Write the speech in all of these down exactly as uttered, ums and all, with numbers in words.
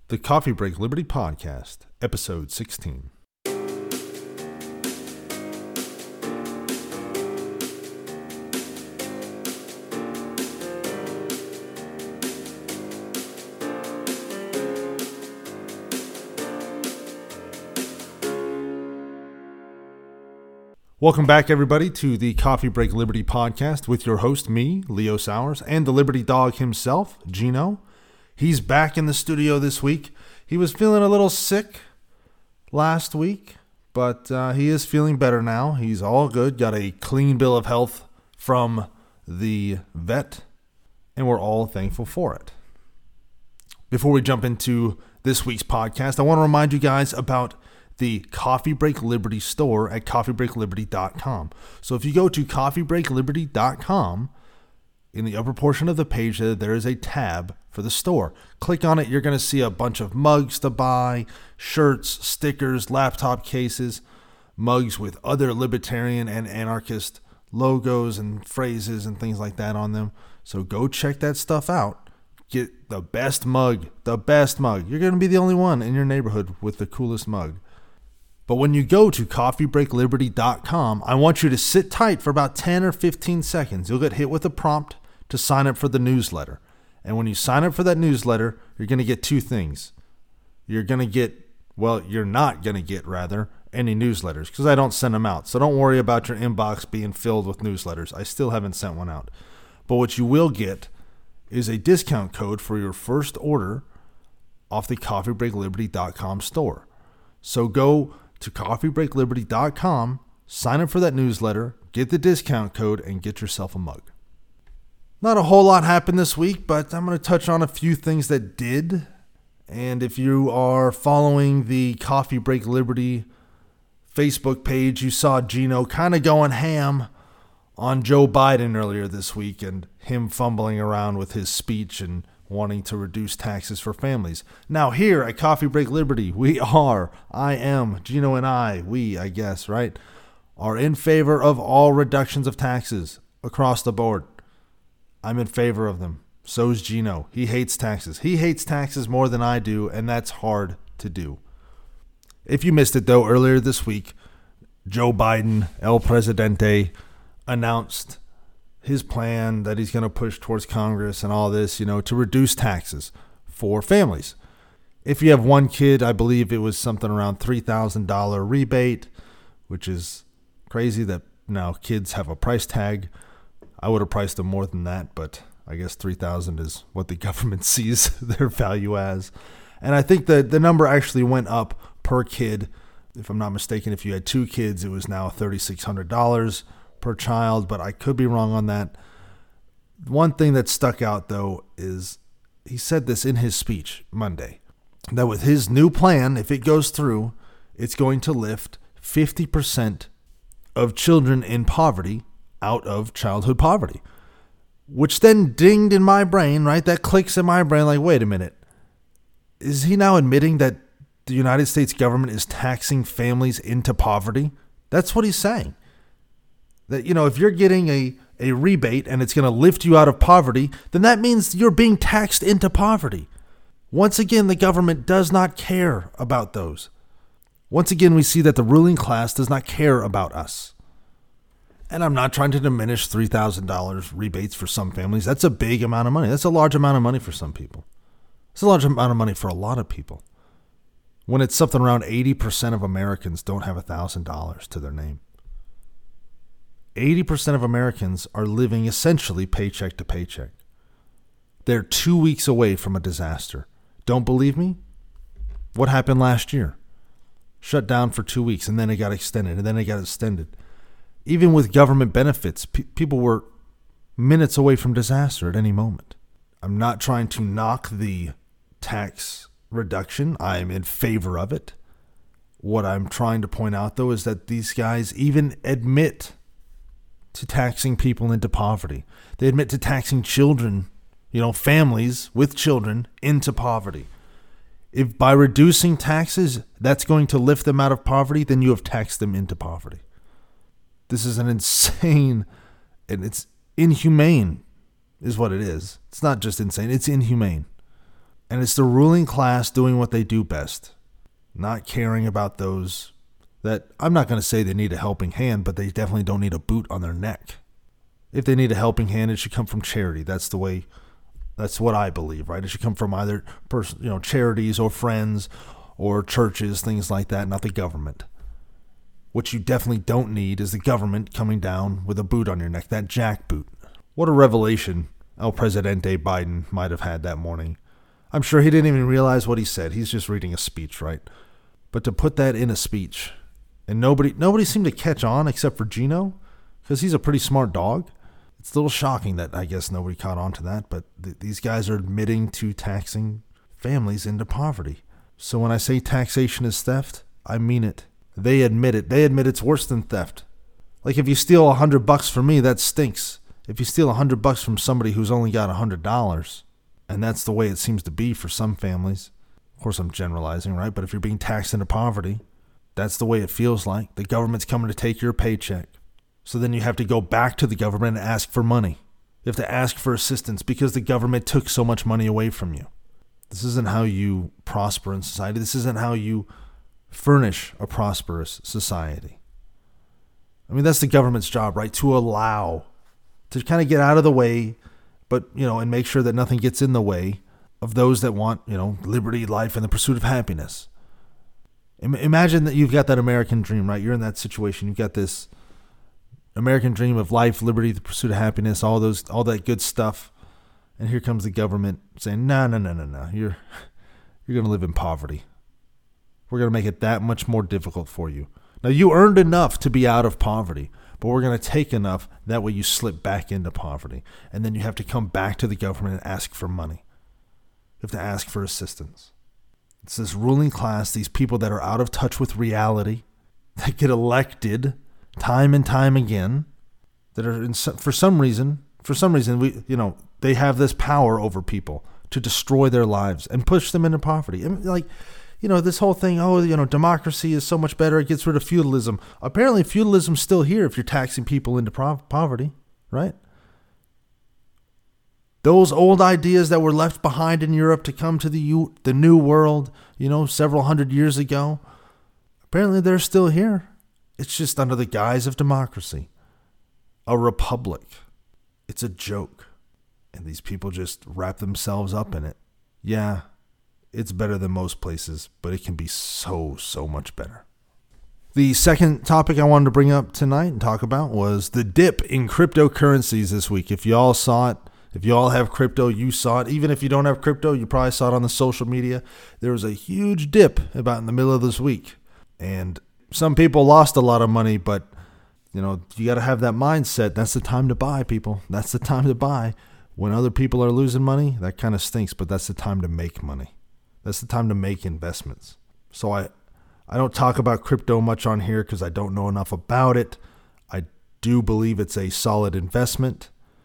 The Coffee Break Liberty Podcast, Episode sixteen. Welcome back, everybody, to the Coffee Break Liberty Podcast with your host, me, Leo Sowers, and the Liberty Dog himself, Gino. He's back in the studio this week. He was feeling a little sick last week, but uh, he is feeling better now. He's all good, got a clean bill of health from the vet, and we're all thankful for it. Before we jump into this week's podcast, I want to remind you guys about the Coffee Break Liberty store at coffee break liberty dot com. So if you go to coffee break liberty dot com, in the upper portion of the page there, there is a tab for the store. Click on it, you're going to see a bunch of mugs to buy, shirts, stickers, laptop cases, mugs with other libertarian and anarchist logos and phrases and things like that on them. So go check that stuff out. Get the best mug, the best mug. You're going to be the only one in your neighborhood with the coolest mug. But when you go to coffee break liberty dot com, I want you to sit tight for about ten or fifteen seconds. You'll get hit with a prompt to sign up for the newsletter. And when you sign up for that newsletter, you're going to get two things. You're going to get, well, you're not going to get, rather, any newsletters because I don't send them out. So don't worry about your inbox being filled with newsletters. I still haven't sent one out. But what you will get is a discount code for your first order off the coffee break liberty dot com store. So go to coffee break liberty dot com, sign up for that newsletter, get the discount code, and get yourself a mug. Not a whole lot happened this week, but I'm going to touch on a few things that did. And if you are following the Coffee Break Liberty Facebook page, you saw Gino kind of going ham on Joe Biden earlier this week and him fumbling around with his speech and wanting to reduce taxes for families. Now here at Coffee Break Liberty, we are, I am, Gino and I, we, I guess, right, are in favor of all reductions of taxes across the board. I'm in favor of them. So's Gino. He hates taxes. He hates taxes more than I do, and that's hard to do. If you missed it, though, earlier this week, Joe Biden, El Presidente, announced his plan that he's going to push towards Congress and all this, you know, to reduce taxes for families. If you have one kid, I believe it was something around three thousand dollars rebate, which is crazy that now kids have a price tag. I would have priced them more than that, but I guess three thousand dollars is what the government sees their value as. And I think that the number actually went up per kid. If I'm not mistaken, if you had two kids, it was now three thousand six hundred dollars per child, but I could be wrong on that. One thing that stuck out, though, is he said this in his speech Monday, that with his new plan, if it goes through, it's going to lift fifty percent of children in poverty out of childhood poverty, which then dinged in my brain, right? That clicks in my brain like, wait a minute. Is he now admitting that the United States government is taxing families into poverty? That's what he's saying. That, you know, if you're getting a, a rebate and it's going to lift you out of poverty, then that means you're being taxed into poverty. Once again, the government does not care about those. Once again, we see that the ruling class does not care about us. And I'm not trying to diminish three thousand dollars rebates for some families. That's a big amount of money. That's a large amount of money for some people. It's a large amount of money for a lot of people. When it's something around eighty percent of Americans don't have one thousand dollars to their name. eighty percent of Americans are living essentially paycheck to paycheck. They're two weeks away from a disaster. Don't believe me? What happened last year? Shut down for two weeks and then it got extended and then it got extended. Even with government benefits, pe- people were minutes away from disaster at any moment. I'm not trying to knock the tax reduction. I'm in favor of it. What I'm trying to point out, though, is that these guys even admit to taxing people into poverty. They admit to taxing children, you know, families with children into poverty. If by reducing taxes, that's going to lift them out of poverty, then you have taxed them into poverty. This is an insane, and it's inhumane is what it is. It's not just insane, it's inhumane. And it's the ruling class doing what they do best, not caring about those that, I'm not going to say they need a helping hand, but they definitely don't need a boot on their neck. If they need a helping hand, it should come from charity. That's the way, that's what I believe, right? It should come from either person, you know, charities or friends or churches, things like that, not the government. What you definitely don't need is the government coming down with a boot on your neck, that jackboot. What a revelation El Presidente Biden might have had that morning. I'm sure he didn't even realize what he said. He's just reading a speech, right? But to put that in a speech, and nobody nobody seemed to catch on except for Gino, because he's a pretty smart dog. It's a little shocking that I guess nobody caught on to that, but th- these guys are admitting to taxing families into poverty. So when I say taxation is theft, I mean it. They admit it. They admit it's worse than theft. Like if you steal a hundred bucks from me, that stinks. If you steal a hundred bucks from somebody who's only got a hundred dollars, and that's the way it seems to be for some families. Of course, I'm generalizing, right? But if you're being taxed into poverty, that's the way it feels like. The government's coming to take your paycheck. So then you have to go back to the government and ask for money. You have to ask for assistance because the government took so much money away from you. This isn't how you prosper in society. This isn't how you furnish a prosperous society. I mean, that's the government's job, right? To allow, to kind of get out of the way, but, you know, and make sure that nothing gets in the way of those that want, you know, liberty, life, and the pursuit of happiness. Imagine that you've got that American dream, right? You're in that situation. You've got this American dream of life, liberty, the pursuit of happiness, all those, all that good stuff. And here comes the government saying, no, no, no, no, no. You're, you're going to live in poverty. We're going to make it that much more difficult for you. Now, you earned enough to be out of poverty, but we're going to take enough. That way you slip back into poverty. And then you have to come back to the government and ask for money. You have to ask for assistance. It's this ruling class, these people that are out of touch with reality, that get elected time and time again, that are in some, for some reason, for some reason, we, you know, they have this power over people to destroy their lives and push them into poverty. I mean, like, you know, this whole thing, oh, you know, democracy is so much better. It gets rid of feudalism. Apparently, feudalism's still here if you're taxing people into pro- poverty, right? Those old ideas that were left behind in Europe to come to the U- the New World, you know, several hundred years ago, apparently they're still here. It's just under the guise of democracy, a republic. It's a joke. And these people just wrap themselves up in it. Yeah, it's better than most places, but it can be so, so much better. The second topic I wanted to bring up tonight and talk about was the dip in cryptocurrencies this week. If y'all saw it, if you all have crypto, you saw it. Even if you don't have crypto, you probably saw it on the social media. There was a huge dip about in the middle of this week. And some people lost a lot of money, but, you know, you got to have that mindset. That's the time to buy, people. That's the time to buy. When other people are losing money, that kind of stinks, but that's the time to make money. That's the time to make investments. So I, I don't talk about crypto much on here because I don't know enough about it. I do believe it's a solid investment.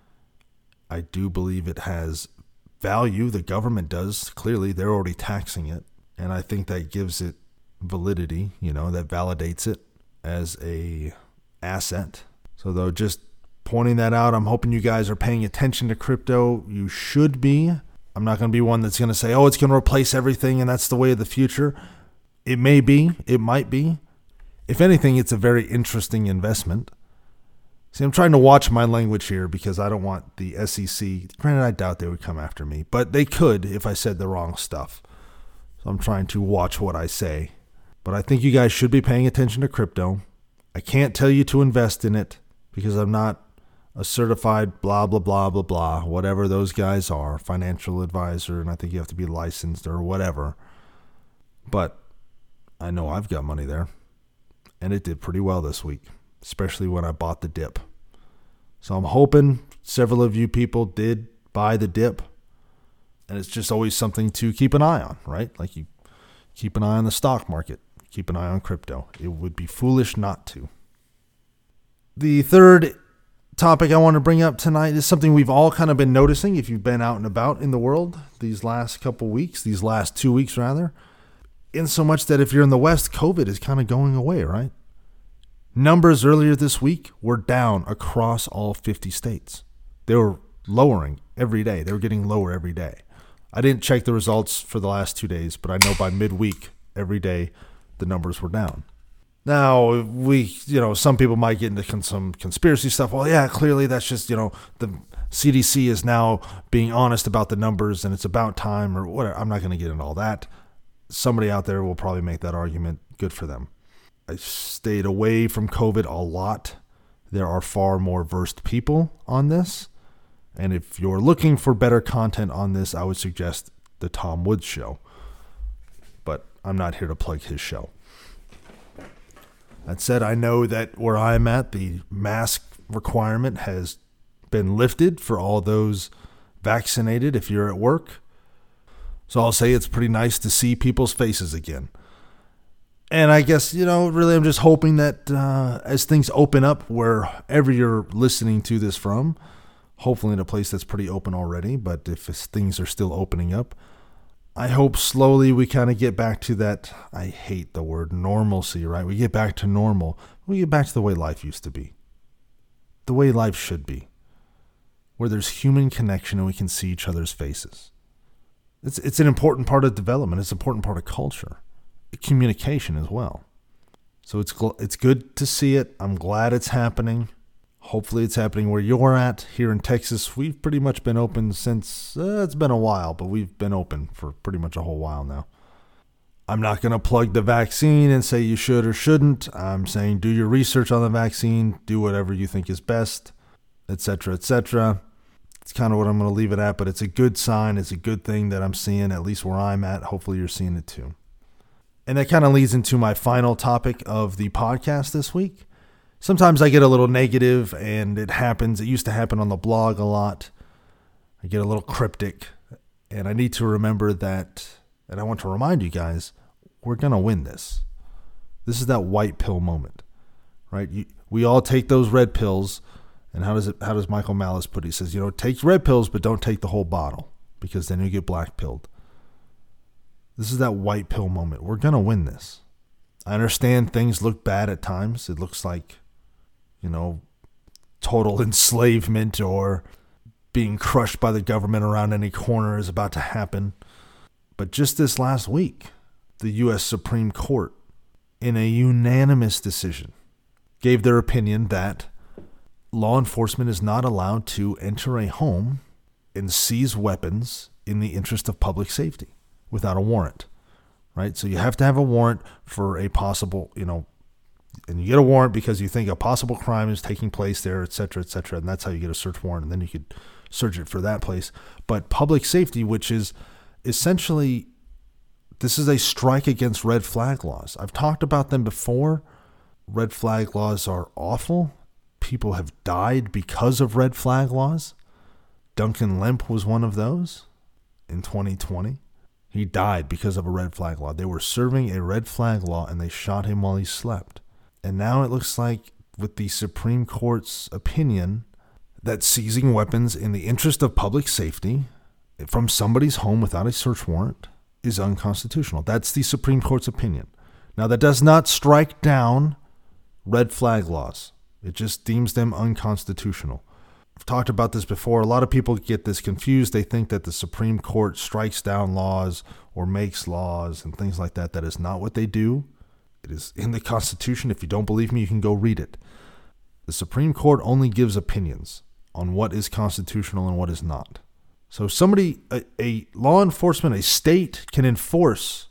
I do believe it has value. The government does. Clearly, they're already taxing it. And I think that gives it validity, you know, that validates it as a asset. So though, just pointing that out, I'm hoping you guys are paying attention to crypto. You should be. I'm not going to be one that's going to say, oh, it's going to replace everything and that's the way of the future. It may be. It might be. If anything, it's a very interesting investment. See, I'm trying to watch my language here because I don't want the S E C. Granted, I doubt they would come after me, but they could if I said the wrong stuff. So I'm trying to watch what I say. But I think you guys should be paying attention to crypto. I can't tell you to invest in it because I'm not a certified blah, blah, blah, blah, blah, whatever those guys are, financial advisor, and I think you have to be licensed or whatever. But I know I've got money there, and it did pretty well this week, especially when I bought the dip. So I'm hoping several of you people did buy the dip, and it's just always something to keep an eye on, right? Like you keep an eye on the stock market, keep an eye on crypto. It would be foolish not to. The third topic I want to bring up tonight is something we've all kind of been noticing if you've been out and about in the world these last couple weeks, these last two weeks rather, in so much that if you're in the West, COVID is kind of going away, right? Numbers earlier this week were down across all fifty states. They were lowering every day. They were getting lower every day. I didn't check the results for the last two days, but I know by midweek, every day, the numbers were down. Now, we, you know, some people might get into con- some conspiracy stuff. Well, yeah, clearly that's just, you know, the C D C is now being honest about the numbers and it's about time or whatever. I'm not going to get into all that. Somebody out there will probably make that argument. Good for them. I stayed away from COVID a lot. There are far more versed people on this. And if you're looking for better content on this, I would suggest the Tom Woods Show. But I'm not here to plug his show. That said, I know that where I'm at, the mask requirement has been lifted for all those vaccinated if you're at work. So I'll say it's pretty nice to see people's faces again. And I guess, you know, really I'm just hoping that uh, as things open up wherever you're listening to this from, hopefully in a place that's pretty open already, but if things are still opening up, I hope slowly we kind of get back to that, I hate the word normalcy, right? We get back to normal. We get back to the way life used to be. The way life should be. Where there's human connection and we can see each other's faces. It's it's an important part of development. It's an important part of culture. Communication as well. So it's it's good to see it. I'm glad it's happening. Hopefully it's happening where you're at. Here in Texas, we've pretty much been open since, uh, it's been a while, but we've been open for pretty much a whole while now. I'm not going to plug the vaccine and say you should or shouldn't. I'm saying do your research on the vaccine, do whatever you think is best, et cetera, et cetera. It's kind of what I'm going to leave it at, but it's a good sign. It's a good thing that I'm seeing, at least where I'm at. Hopefully you're seeing it too. And that kind of leads into my final topic of the podcast this week. Sometimes I get a little negative, and it happens. It used to happen on the blog a lot. I get a little cryptic, and I need to remember that, and I want to remind you guys, we're going to win this. This is that white pill moment, right? You, we all take those red pills, and how does it? How does Michael Malice put it? He says, you know, take red pills, but don't take the whole bottle, because then you get black pilled. This is that white pill moment. We're going to win this. I understand things look bad at times. It looks like, you know, total enslavement or being crushed by the government around any corner is about to happen. But just this last week, the U S Supreme Court, in a unanimous decision, gave their opinion that law enforcement is not allowed to enter a home and seize weapons in the interest of public safety without a warrant, right? So you have to have a warrant for a possible, you know, and you get a warrant because you think a possible crime is taking place there, et cetera, et cetera. And that's how you get a search warrant. And then you could search it for that place. But public safety, which is essentially, this is a strike against red flag laws. I've talked about them before. Red flag laws are awful. People have died because of red flag laws. Duncan Lemp was one of those in twenty twenty. He died because of a red flag law. They were serving a red flag law and they shot him while he slept. And now it looks like with the Supreme Court's opinion that seizing weapons in the interest of public safety from somebody's home without a search warrant is unconstitutional. That's the Supreme Court's opinion. Now, that does not strike down red flag laws. It just deems them unconstitutional. I've talked about this before. A lot of people get this confused. They think that the Supreme Court strikes down laws or makes laws and things like that. That is not what they do. It is in the Constitution. If you don't believe me, you can go read it. The Supreme Court only gives opinions on what is constitutional and what is not. So somebody, a, a law enforcement, a state can enforce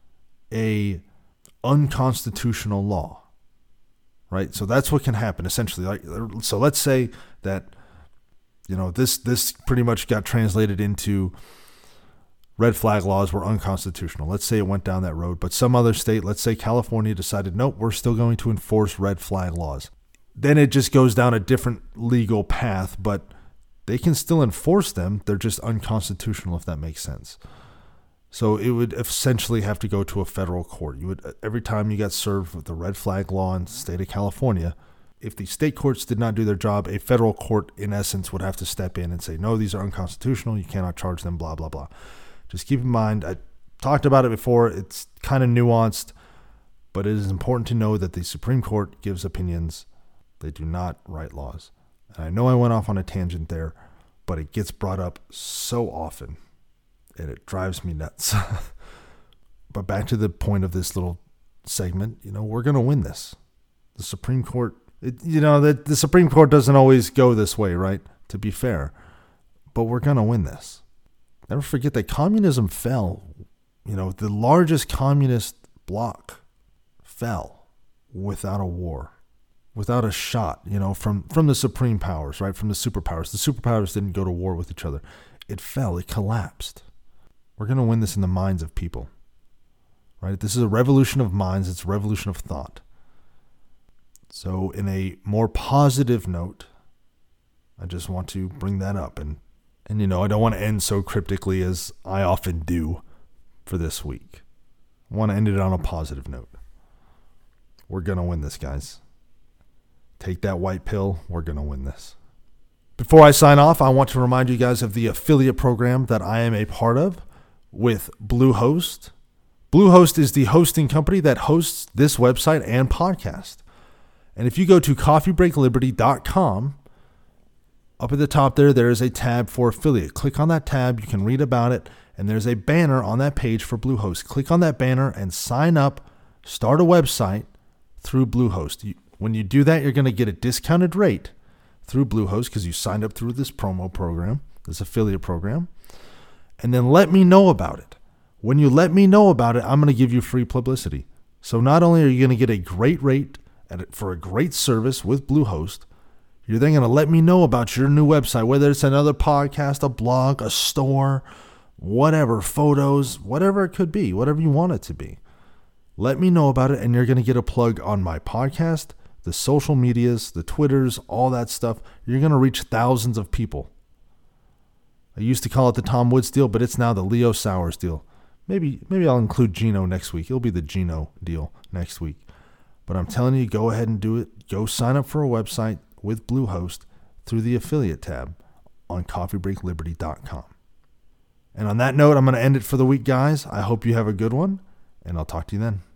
a unconstitutional law, right? So that's what can happen essentially. Like, so let's say that, you know, this this pretty much got translated into red flag laws were unconstitutional. Let's say it went down that road, but some other state, let's say California, decided, nope, we're still going to enforce red flag laws. Then it just goes down a different legal path, but they can still enforce them. They're just unconstitutional, if that makes sense. So it would essentially have to go to a federal court. You would, every time you got served with the red flag law in the state of California, if the state courts did not do their job, a federal court, in essence, would have to step in and say, no, these are unconstitutional. You cannot charge them, blah, blah, blah. Just keep in mind, I talked about it before. It's kind of nuanced, but it is important to know that the Supreme Court gives opinions. They do not write laws. And I know I went off on a tangent there, but it gets brought up so often. and it drives me nuts. But back to the point of this little segment, you know, we're going to win this. The Supreme Court, it, you know, the, the Supreme Court doesn't always go this way, right? To be fair. But we're going to win this. Never forget that communism fell. You know, the largest communist bloc fell without a war, without a shot, you know, from, from the supreme powers, right? From the superpowers. The superpowers didn't go to war with each other. It fell. It collapsed. We're going to win this in the minds of people, right? This is a revolution of minds. It's a revolution of thought. So in a more positive note, I just want to bring that up. And, and you know, I don't want to end so cryptically as I often do for this week. I want to end it on a positive note. We're going to win this, guys. Take that white pill. We're going to win this. Before I sign off, I want to remind you guys of the affiliate program that I am a part of with Bluehost. Bluehost is the hosting company that hosts this website and podcast. And if you go to coffee break liberty dot com, up at the top there, there is a tab for affiliate. Click on that tab. You can read about it. And there's a banner on that page for Bluehost. Click on that banner and sign up. Start a website through Bluehost. You, when you do that, you're going to get a discounted rate through Bluehost because you signed up through this promo program, this affiliate program. And then let me know about it. When you let me know about it, I'm going to give you free publicity. So not only are you going to get a great rate at, for a great service with Bluehost, you're then going to let me know about your new website, whether it's another podcast, a blog, a store, whatever, photos, whatever it could be, whatever you want it to be. Let me know about it, and you're going to get a plug on my podcast, the social medias, the Twitters, all that stuff. You're going to reach thousands of people. I used to call it the Tom Woods deal, but it's now the Leo Sowers deal. Maybe maybe I'll include Gino next week. It'll be the Gino deal next week. But I'm telling you, go ahead and do it. Go sign up for a website with Bluehost through the affiliate tab on coffee break liberty dot com. And on that note, I'm going to end it for the week, guys. I hope you have a good one, and I'll talk to you then.